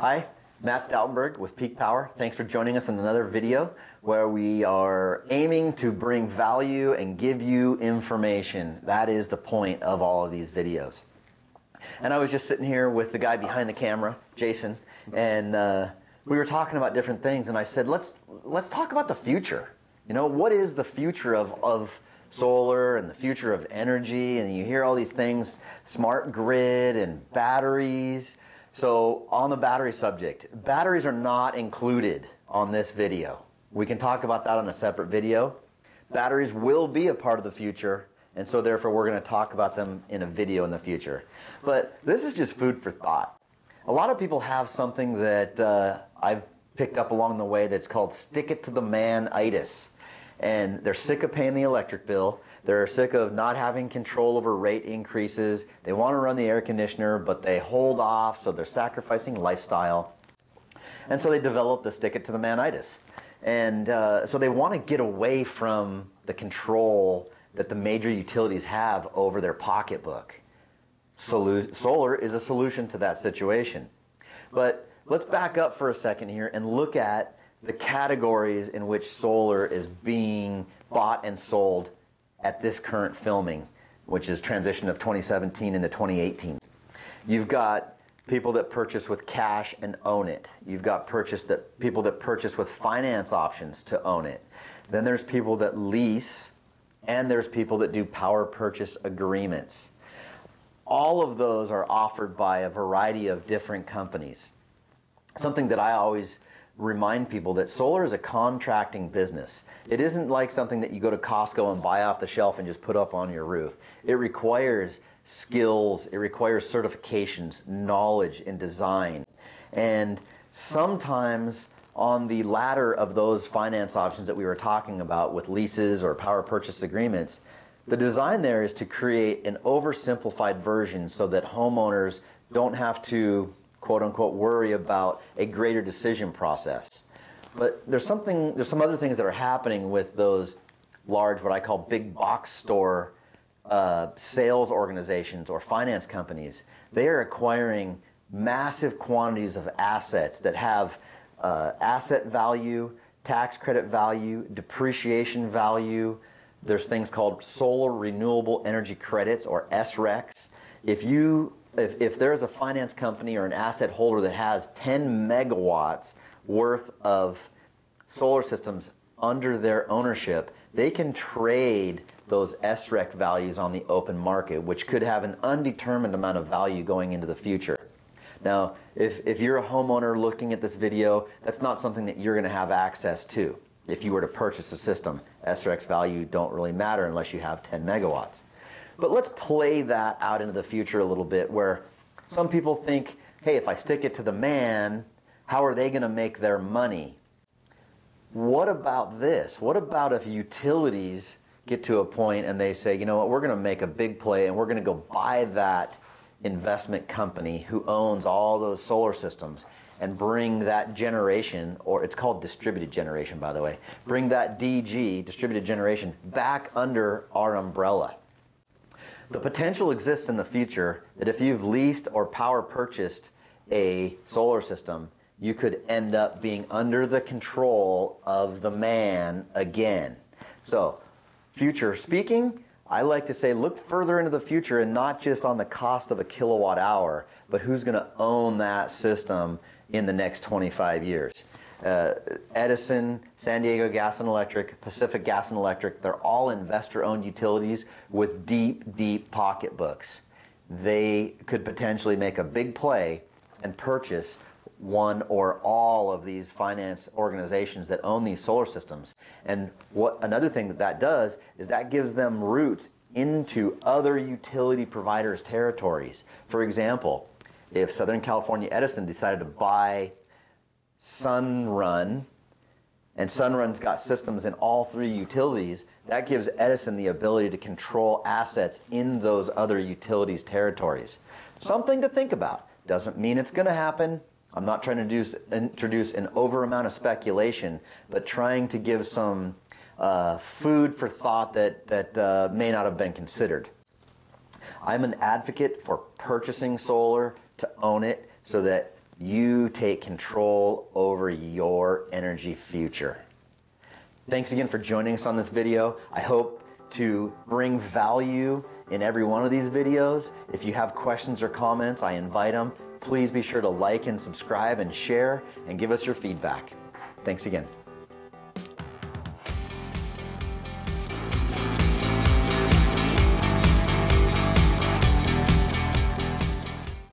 Hi, Matt Stoutenberg with Peak Power. Thanks for joining us in another video where we are aiming to bring value and give you information. That is the point of all of these videos. And I was just sitting here with the guy behind the camera, Jason, and we were talking about different things, and I said, let's talk about the future. You know, what is the future of solar and the future of energy? And you hear all these things, smart grid and batteries. So on the battery subject, batteries are not included on this video. We can talk about that on a separate video. Batteries will be a part of the future, and so therefore we're going to talk about them in a video in the future. But this is just food for thought. A lot of people have something that I've picked up along the way that's called stick it to the man-itis. And they're sick of paying the electric bill. They're sick of not having control over rate increases. They want to run the air conditioner, but they hold off, so they're sacrificing lifestyle. And so they developed a stick it to the man-itis. And so they want to get away from the control that the major utilities have over their pocketbook. Solar is a solution to that situation. But let's back up for a second here and look at the categories in which solar is being bought and sold at this current filming, which is transition of 2017 into 2018. You've got people that purchase with cash and own it. You've got people that purchase with finance options to own it. Then there's people that lease, and there's people that do power purchase agreements. All of those are offered by a variety of different companies. Something that I always remind people that solar is a contracting business. It isn't like something that you go to Costco and buy off the shelf and just put up on your roof. It requires skills, it requires certifications, knowledge, and design. And sometimes on the latter of those finance options that we were talking about with leases or power purchase agreements, the design there is to create an oversimplified version so that homeowners don't have to quote-unquote worry about a greater decision process. But there's some other things that are happening with those large, what I call big box store sales organizations or finance companies. They are acquiring massive quantities of assets that have asset value, tax credit value, depreciation value. There's things called solar renewable energy credits or SRECs. If there's a finance company or an asset holder that has 10 megawatts worth of solar systems under their ownership, they can trade those SREC values on the open market, which could have an undetermined amount of value going into the future. Now, if you're a homeowner looking at this video, that's not something that you're going to have access to. If you were to purchase a system, SREC value don't really matter unless you have 10 megawatts. But let's play that out into the future a little bit, where some people think, hey, if I stick it to the man, how are they going to make their money? What about this? What about if utilities get to a point and they say, you know what, we're going to make a big play and we're going to go buy that investment company who owns all those solar systems and bring that generation, or it's called distributed generation, by the way, bring that DG, distributed generation, back under our umbrella. The potential exists in the future that if you've leased or power purchased a solar system, you could end up being under the control of the man again. So, future speaking, I like to say look further into the future and not just on the cost of a kilowatt hour, but who's going to own that system in the next 25 years. Edison, San Diego Gas and Electric, Pacific Gas and Electric, they're all investor-owned utilities with deep, deep pocketbooks. They could potentially make a big play and purchase one or all of these finance organizations that own these solar systems. And another thing that does is that gives them roots into other utility providers' territories. For example, if Southern California Edison decided to buy Sunrun, and Sunrun's got systems in all three utilities, that gives Edison the ability to control assets in those other utilities' territories. Something to think about. Doesn't mean it's going to happen. I'm not trying to introduce an over amount of speculation, but trying to give some food for thought that may not have been considered. I'm an advocate for purchasing solar to own it so that you take control over your energy future. Thanks again for joining us on this video. I hope to bring value in every one of these videos. If you have questions or comments, I invite them. Please be sure to like and subscribe and share and give us your feedback. Thanks again.